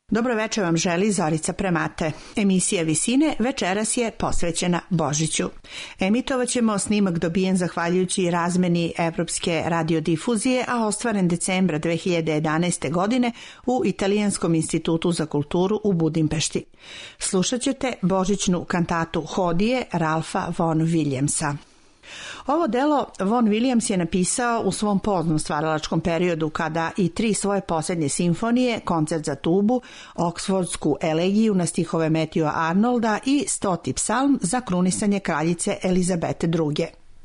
Dobro večer vam želi Zorica Premate. Emisija Visine večeras je posvećena Božiću. Emitovaćemo snimak dobijen zahvaljujući razmeni Evropske radiodifuzije, a ostvaren decembra 2011. godine u Italijanskom institutu za kulturu u Budimpešti. Slušat ćete božićnu kantatu Hodije Ralfa von Williamsa. Ovo delo Von Williams je napisao u svom poznom stvaralačkom periodu kada i 3 svoje posljednje simfonije, koncert za tubu, Oksfordsku elegiju na stihove Matthewa Arnolda i 100. psalm za krunisanje kraljice Elizabete II.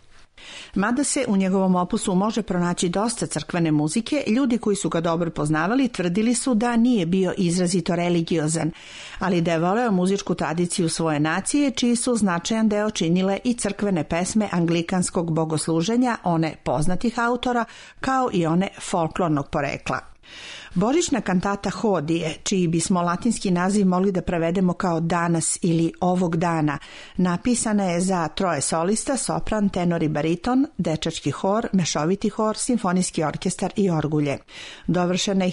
Mada se u njegovom opusu može pronaći dosta crkvene muzike, ljudi koji su ga dobro poznavali tvrdili su da nije bio izrazito religiozan, ali da je voleo muzičku tradiciju svoje nacije, čiji su značajan deo činile i crkvene pesme anglikanskog bogosluženja, one poznatih autora, kao i one folklornog porekla. Božićna kantata Hodije, čiji bismo latinski naziv mogli da prevedemo kao danas ili ovog dana, napisana je za 3 solista, sopran, tenor i bariton, dečački hor, mešoviti hor, simfonijski orkestar i orgulje. Dovršena je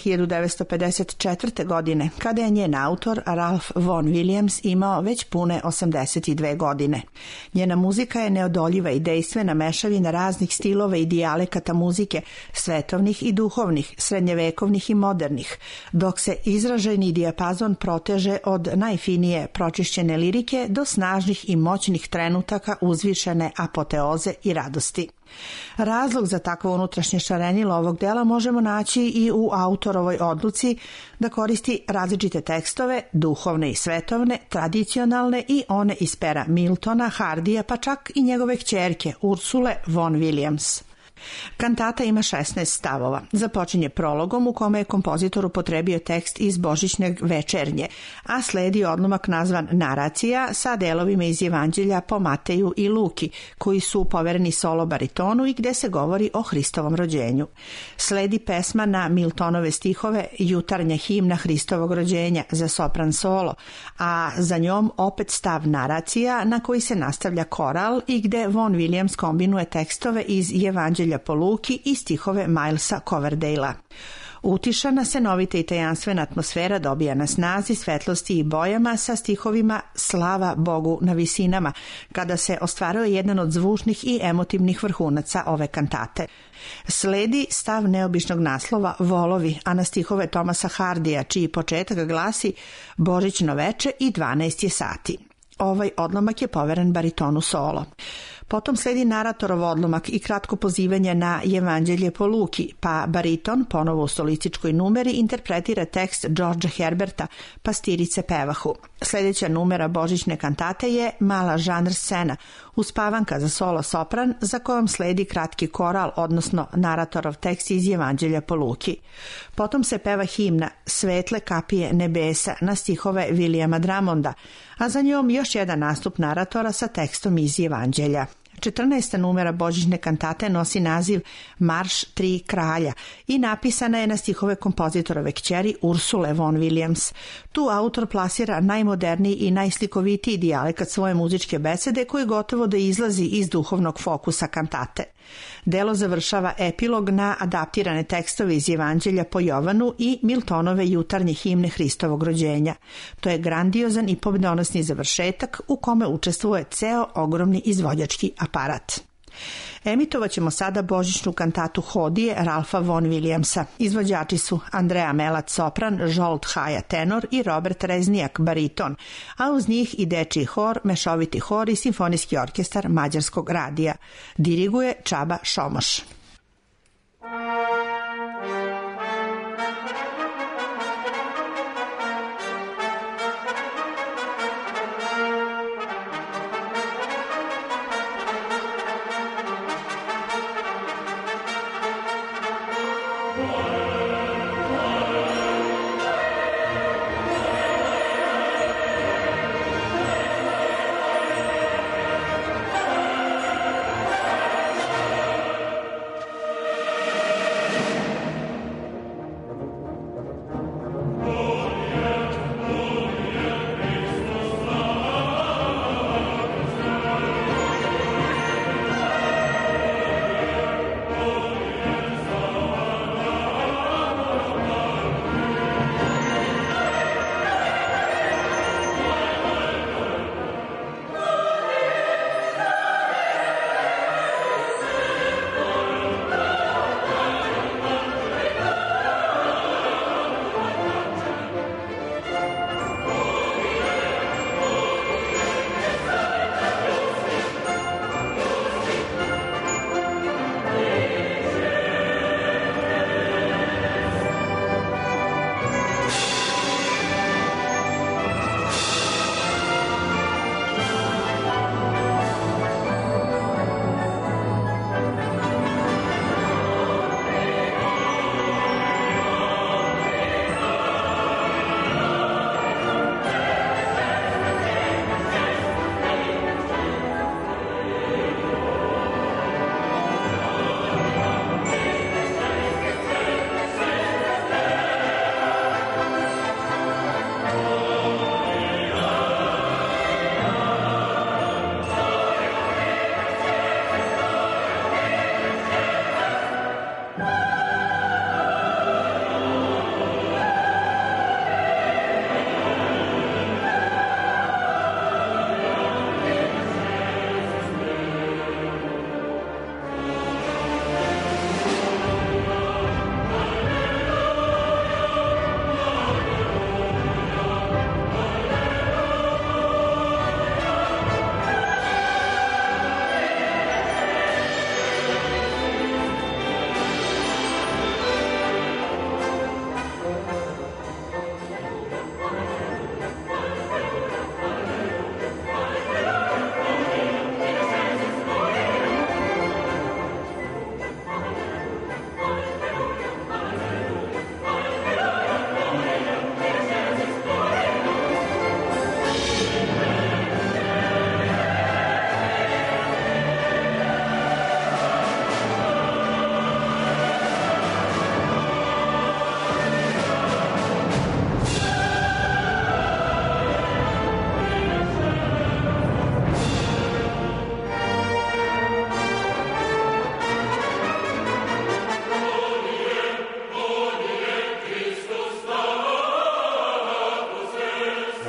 1954. godine, kada je njen autor Ralph von Williams imao već pune 82 godine. Njena muzika je neodoljiva i dejstvena mešavina raznih stilova i dijalekata muzike, svetovnih i duhovnih, srednjevekovnih i modernih, dok se izraženi dijapazon proteže od najfinije pročišćene lirike do snažnih i moćnih trenutaka uzvišene apoteoze i radosti. Razlog za takvo unutrašnje šarenilo ovog dela možemo naći i u autorovoj odluci da koristi različite tekstove, duhovne i svetovne, tradicionalne i one iz pera Miltona, Hardija, pa čak i njegove kćerke Ursule von Williams. Kantata ima 16 stavova. Započinje prologom u kome je kompozitor upotrebio tekst iz Božićne večernje, a sledi odlomak nazvan Naracija sa delovima iz Evanđelja po Mateju i Luki, koji su povereni solo baritonu i gde se govori o Hristovom rođenju. Sledi pesma na Miltonove stihove Jutarnja himna Hristovog rođenja za sopran solo, a za njom opet stav Naracija na koji se nastavlja koral i gde Von Williams kombinuje tekstove iz Evanđelja po Luki i stihove Milesa Coverdale'a. Utišana, senovita i tajanstvena atmosfera dobija na snazi, svetlosti i bojama sa stihovima Slava Bogu na visinama, kada se ostvaruje jedan od zvučnih i emotivnih vrhunaca ove kantate. Sledi stav neobičnog naslova Volovi, a na stihove Thomasa Hardija, čiji početak glasi Božićno veče i 12 je sati. Ovaj odlomak je poveren baritonu solo. Potom sledi naratorov odlomak i kratko pozivanje na Evanđelje po Luki, pa bariton, ponovo u solističkoj numeri, interpretira tekst Georgea Herberta Pastirice pevahu. Sljedeća numera božićne kantate je Mala žanr scena, uspavanka za solo sopran, za kojom sledi kratki koral, odnosno naratorov tekst iz Evanđelja po Luki. Potom se peva himna Svetle kapije nebesa na stihove Williama Drummonda, a za njom još jedan nastup naratora sa tekstom iz Evanđelja. 14. numera božićne kantate nosi naziv Marš 3 kralja i napisana je na stihove kompozitorove kćeri Ursule von Williams. Tu autor plasira najmoderniji i najslikovitiji dijalekat svoje muzičke besede koji gotovo da izlazi iz duhovnog fokusa kantate. Delo završava epilog na adaptirane tekstove iz Evanđelja po Jovanu i Miltonove jutarnje himne Hristovog rođenja. To je grandiozan i pobjedonosni završetak u kome učestvuje ceo ogromni izvođački aparat. Emitovat ćemo sada božićnu kantatu Hodije Ralfa von Williamsa. Izvođači su Andrea Melac sopran, Žolt Haja tenor i Robert Reznijak bariton, a uz njih i dečiji hor, mešoviti hor i simfonijski orkestar Mađarskog radija. Diriguje Čaba Šomoš.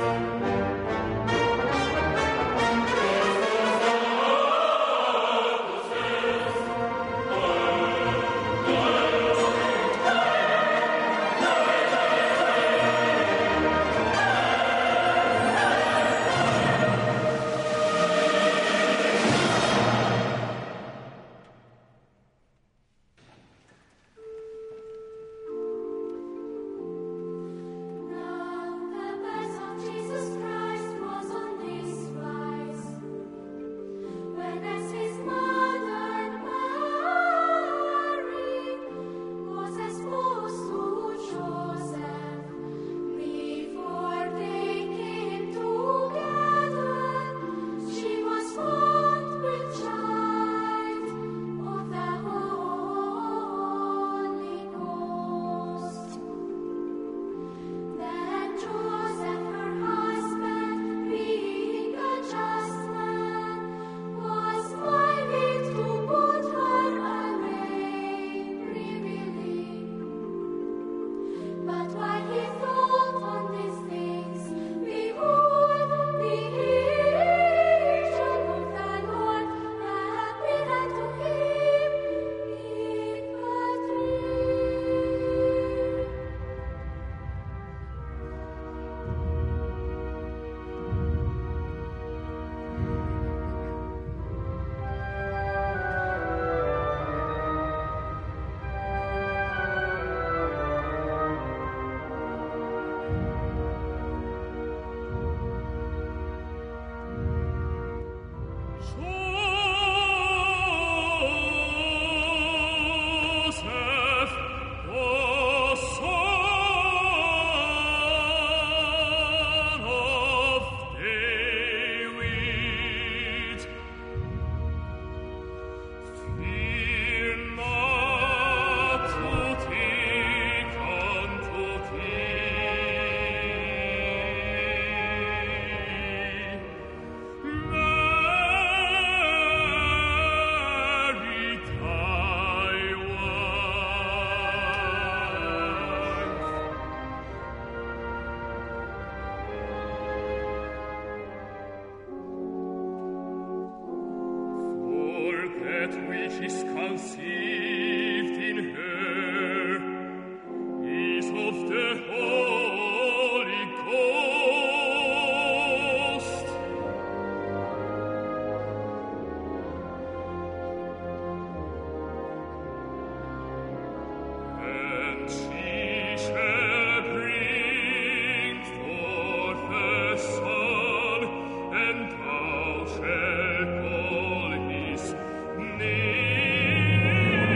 Name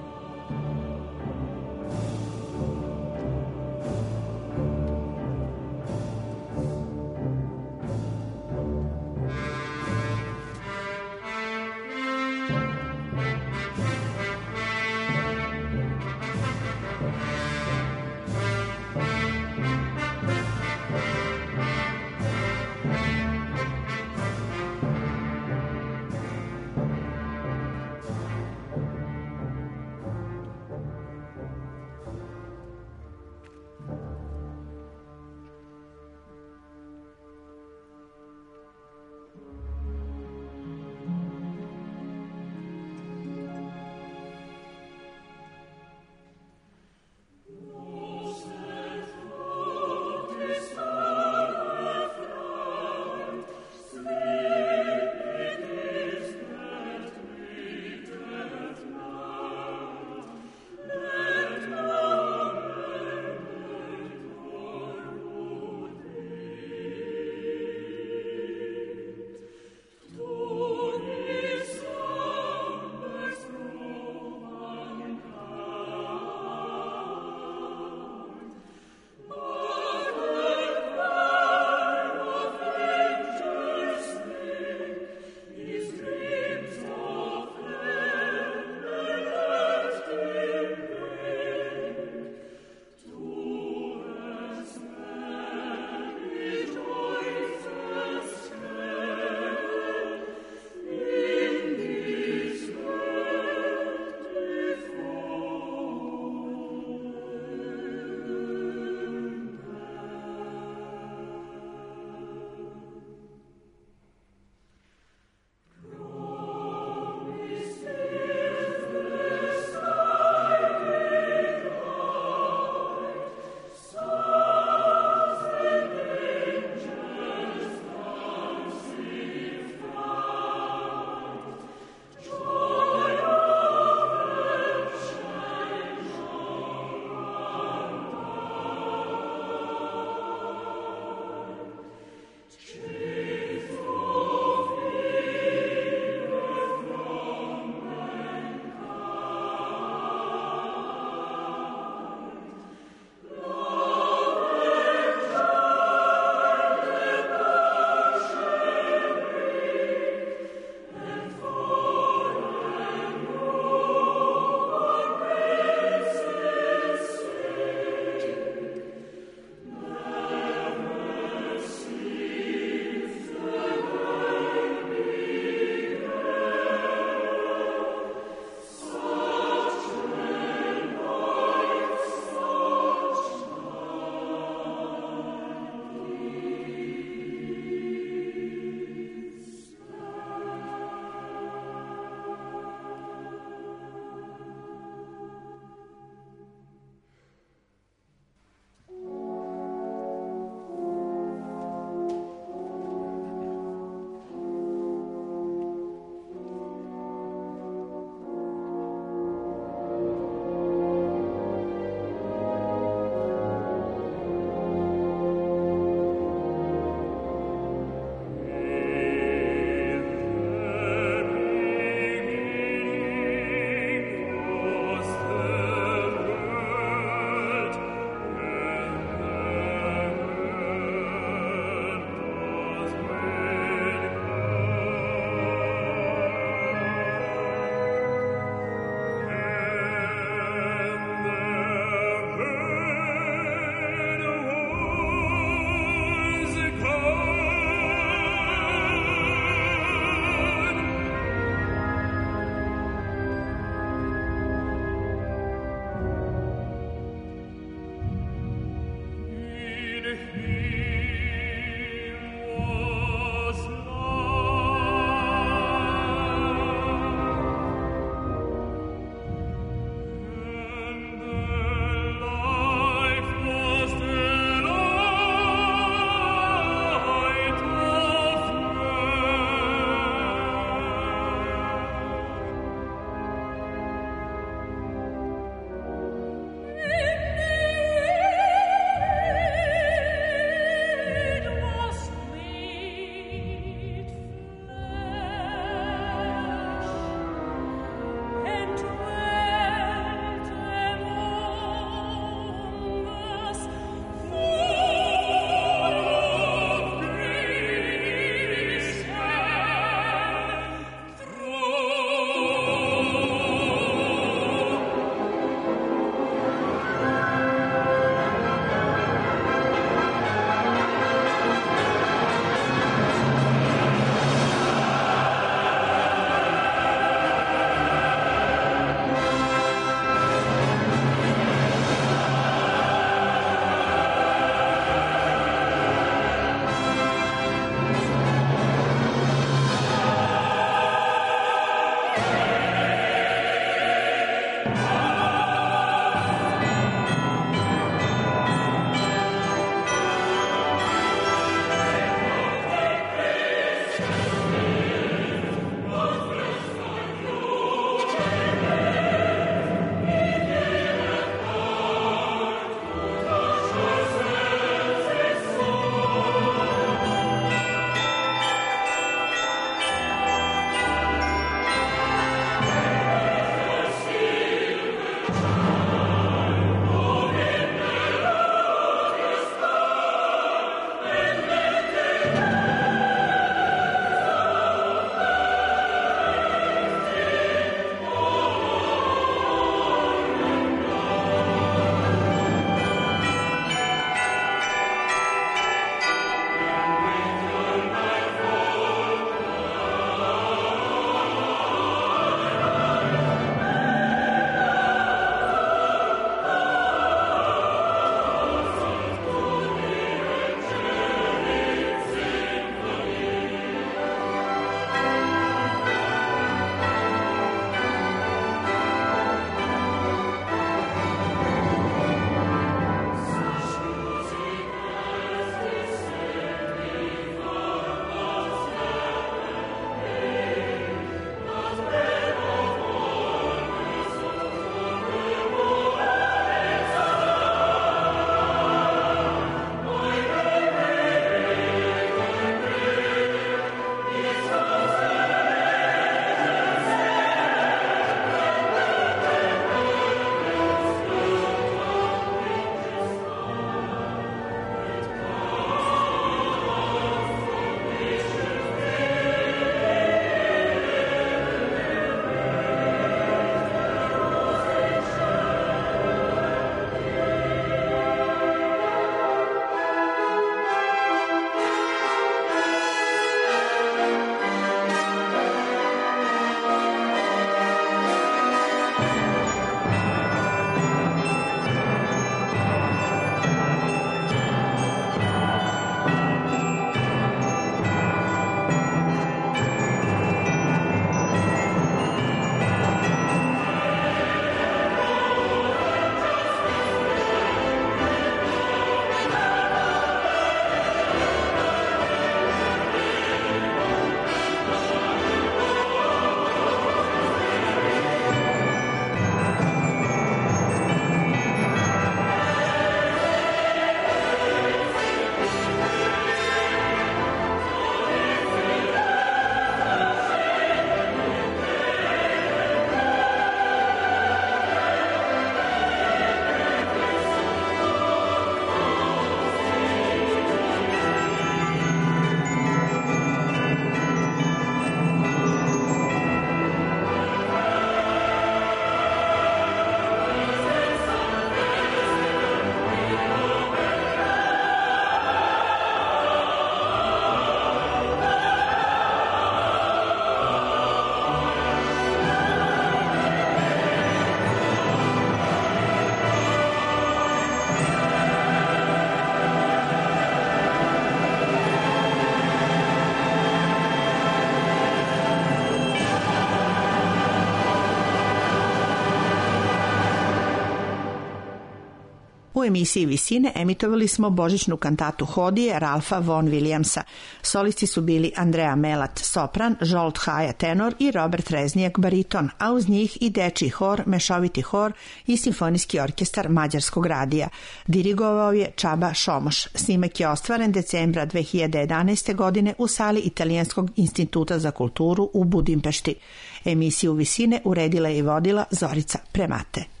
U emisiji Visine emitovali smo božićnu kantatu Hodije Ralfa von Williamsa. Solisti su bili Andrea Melat sopran, Zsolt Haja tenor i Robert Reznijak bariton, a uz njih i dečiji hor, mešoviti hor i simfonijski orkestar Mađarskog radija. Dirigovao je Čaba Šomoš. Snimak je ostvaren decembra 2011. godine u sali Italijanskog instituta za kulturu u Budimpešti. Emisiju Visine uredila je i vodila Zorica Premate.